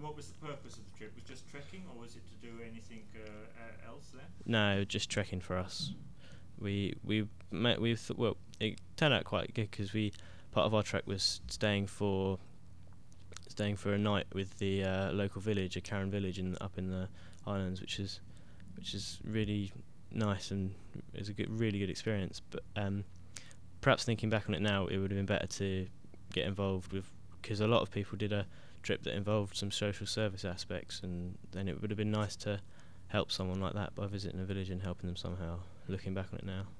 what was the purpose of the trip? Was just trekking, or was it to do anything else there? No, just trekking for us. Well, it turned out quite good because we part of our trek was staying for a night with the local village, a Karen village up in the Highlands, which is really nice and is a really good experience. But perhaps thinking back on it now, it would have been better to get involved with, because a lot of people did a trip that involved some social service aspects, and then it would have been nice to help someone like that by visiting a village and helping them somehow. Looking back on it now.